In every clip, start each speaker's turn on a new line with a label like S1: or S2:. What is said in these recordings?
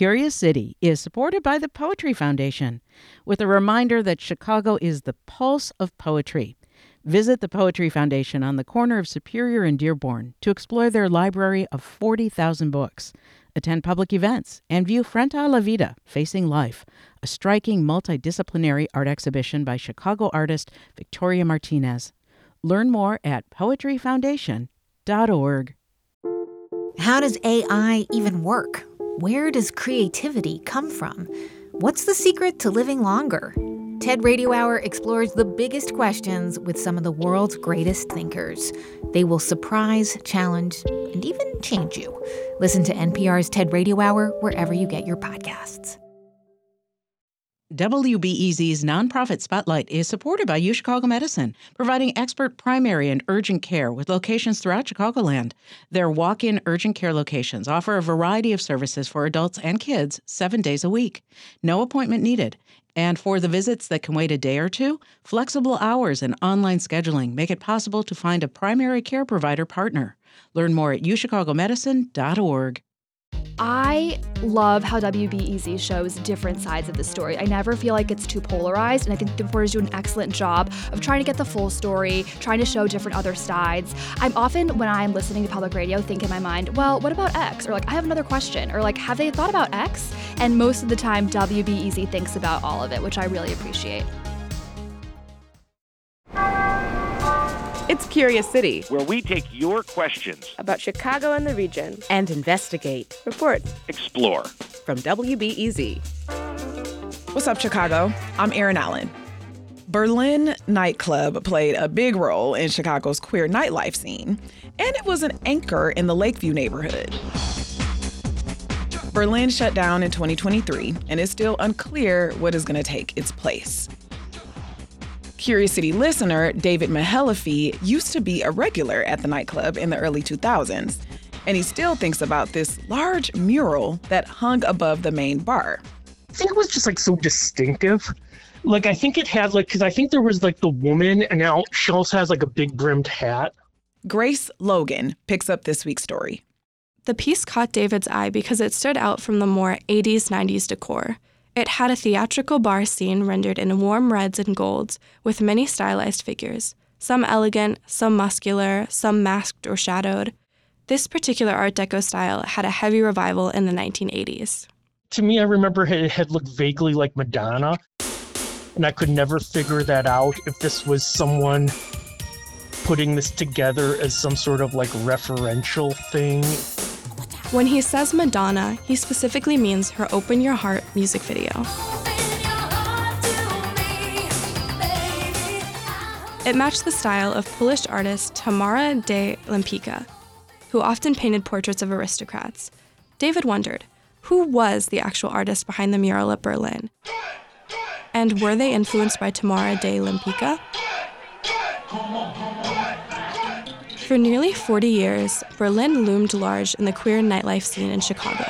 S1: Curious City is supported by the Poetry Foundation, with a reminder that Chicago is the pulse of poetry. Visit the Poetry Foundation on the corner of Superior and Dearborn to explore their library of 40,000 books, attend public events, and view Frente a la Vida, Facing Life, a striking multidisciplinary art exhibition by Chicago artist Victoria Martinez. Learn more at poetryfoundation.org.
S2: How does AI even work? Where does creativity come from? What's the secret to living longer? TED Radio Hour explores the biggest questions with some of the world's greatest thinkers. They will surprise, challenge, and even change you. Listen to NPR's TED Radio Hour wherever you get your podcasts.
S1: WBEZ's nonprofit Spotlight is supported by UChicago Medicine, providing expert primary and urgent care with locations throughout Chicagoland. Their walk-in urgent care locations offer a variety of services for adults and kids 7 days a week. No appointment needed. And for the visits that can wait a day or two, flexible hours and online scheduling make it possible to find a primary care provider partner. Learn more at uChicagoMedicine.org.
S3: I love how WBEZ shows different sides of the story. I never feel like it's too polarized, and I think the reporters do an excellent job of trying to get the full story, trying to show different other sides. I'm often, when I'm listening to public radio, think in my mind, well, what about X? Or like, I have another question. Or like, have they thought about X? And most of the time, WBEZ thinks about all of it, which I really appreciate.
S4: It's Curious City,
S5: where we take your questions
S4: about Chicago and the region
S1: And investigate.
S4: Report.
S5: Explore.
S4: From WBEZ. What's up, Chicago? I'm Erin Allen. Berlin nightclub played a big role in Chicago's queer nightlife scene, and it was an anchor in the Lakeview neighborhood. Berlin shut down in 2023, and it's still unclear what is going to take its place. Curious City listener David Mahalafi used to be a regular at the nightclub in the early 2000s, and he still thinks about this large mural that hung above the main bar.
S6: I think it was just so distinctive. I think it had because I think there was the woman, and now she also has a big brimmed hat.
S4: Grace Logan picks up this week's story.
S7: The piece caught David's eye because it stood out from the more 80s, 90s decor. It had a theatrical bar scene rendered in warm reds and golds with many stylized figures, some elegant, some muscular, some masked or shadowed. This particular Art Deco style had a heavy revival in the 1980s.
S6: To me, I remember it had looked vaguely like Madonna, and I could never figure that out if this was someone putting this together as some sort of referential thing.
S7: When he says Madonna, he specifically means her Open Your Heart music video. It matched the style of Polish artist Tamara de Lempicka, who often painted portraits of aristocrats. David wondered, who was the actual artist behind the mural at Berlin? And were they influenced by Tamara de Lempicka? For nearly 40 years, Berlin loomed large in the queer nightlife scene in Chicago.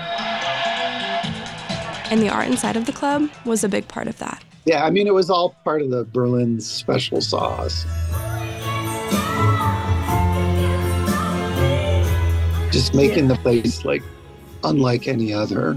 S7: And the art inside of the club was a big part of that.
S8: Yeah, it was all part of the Berlin special sauce. Just making the place unlike any other.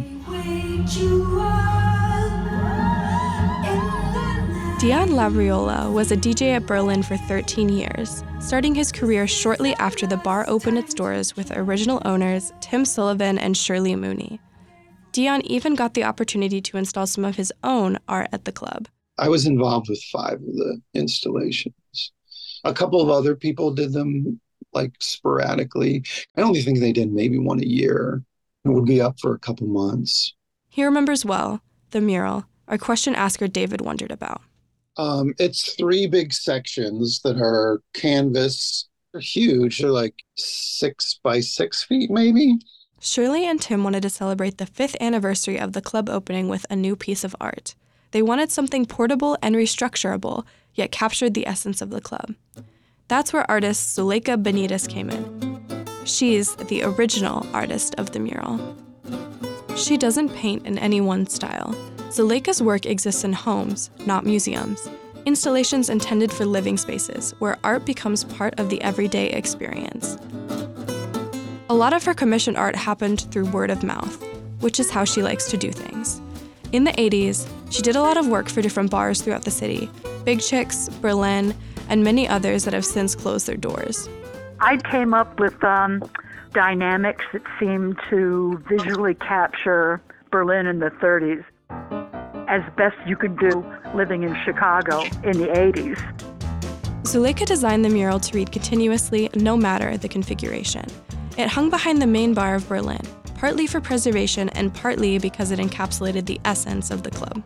S7: Dion Labriola was a DJ at Berlin for 13 years, starting his career shortly after the bar opened its doors with original owners Tim Sullivan and Shirley Mooney. Dion even got the opportunity to install some of his own art at the club.
S8: I was involved with 5 of the installations. A couple of other people did them sporadically. I only think they did maybe one a year. It would be up for a couple months.
S7: He remembers well the mural, our question asker David wondered about.
S8: It's 3 big sections that are canvas. They're huge. They're 6 by 6 feet, maybe.
S7: Shirley and Tim wanted to celebrate the 5th anniversary of the club opening with a new piece of art. They wanted something portable and restructurable, yet captured the essence of the club. That's where artist Zuleika Benitez came in. She's the original artist of the mural. She doesn't paint in any one style. Zuleika's work exists in homes, not museums, installations intended for living spaces where art becomes part of the everyday experience. A lot of her commissioned art happened through word of mouth. which is how she likes to do things. In the 80s, she did a lot of work for different bars throughout the city, Big Chicks, Berlin, and many others that have since closed their doors.
S9: I came up with dynamics that seemed to visually capture Berlin in the 30s as best you could do living in Chicago in the 80s.
S7: Zuleika designed the mural to read continuously, no matter the configuration. It hung behind the main bar of Berlin, partly for preservation and partly because it encapsulated the essence of the club.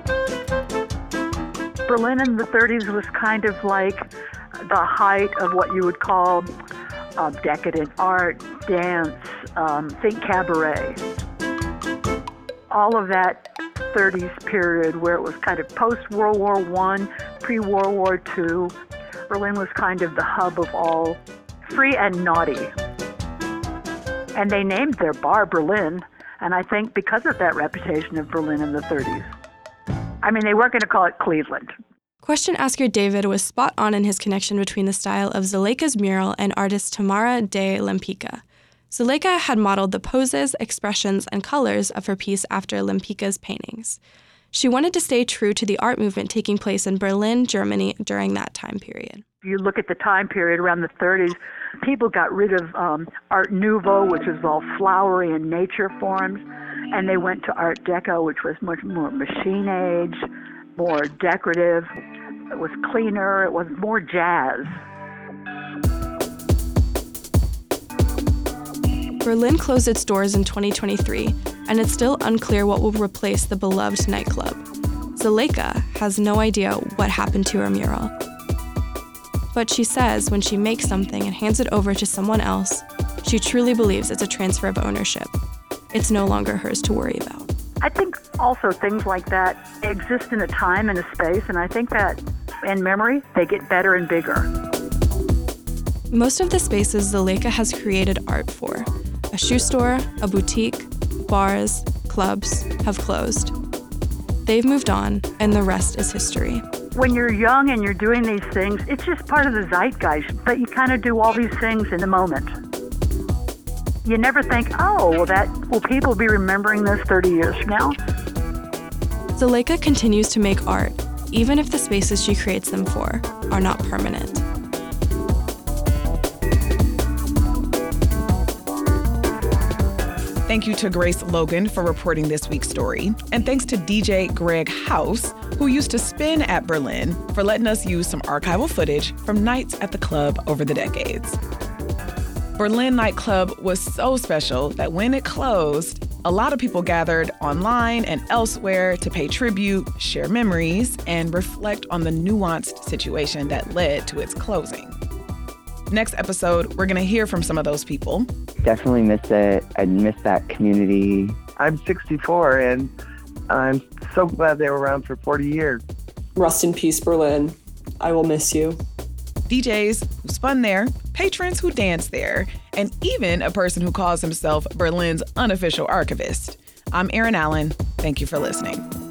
S9: Berlin in the 30s was kind of like the height of what you would call decadent art, dance, think cabaret. All of that 30s period where it was kind of post-World War I, pre-World War II, Berlin was kind of the hub of all free and naughty. And they named their bar Berlin, and I think because of that reputation of Berlin in the 30s. I mean, they weren't going to call it Cleveland.
S7: Question asker David was spot on in his connection between the style of Zuleika's mural and artist Tamara de Lempicka. Zuleika had modeled the poses, expressions, and colors of her piece after Lempicka's paintings. She wanted to stay true to the art movement taking place in Berlin, Germany during that time period.
S9: If you look at the time period around the 30s, people got rid of Art Nouveau, which is all flowery and nature forms, and they went to Art Deco, which was much more machine age, more decorative. It was cleaner. It was more jazz.
S7: Berlin closed its doors in 2023, and it's still unclear what will replace the beloved nightclub. Zuleika has no idea what happened to her mural. But she says when she makes something and hands it over to someone else, she truly believes it's a transfer of ownership. It's no longer hers to worry about.
S9: I think also things like that exist in a time and a space, and I think that in memory, they get better and bigger.
S7: Most of the spaces Zuleika has created art for, a shoe store, a boutique, bars, clubs, have closed. They've moved on, and the rest is history.
S9: When you're young and you're doing these things, it's just part of the zeitgeist, but you kind of do all these things in the moment. You never think, will people be remembering this 30 years from now?
S7: Zuleika continues to make art, even if the spaces she creates them for are not permanent.
S4: Thank you to Grace Logan for reporting this week's story. And thanks to DJ Greg House, who used to spin at Berlin, for letting us use some archival footage from nights at the club over the decades. Berlin nightclub was so special that when it closed, a lot of people gathered online and elsewhere to pay tribute, share memories, and reflect on the nuanced situation that led to its closing. Next episode, we're going to hear from some of those people.
S10: Definitely miss it. I miss that community.
S11: I'm 64, and I'm so glad they were around for 40 years.
S12: Rest in peace, Berlin. I will miss you.
S4: DJs who spun there, patrons who danced there, and even a person who calls himself Berlin's unofficial archivist. I'm Erin Allen. Thank you for listening.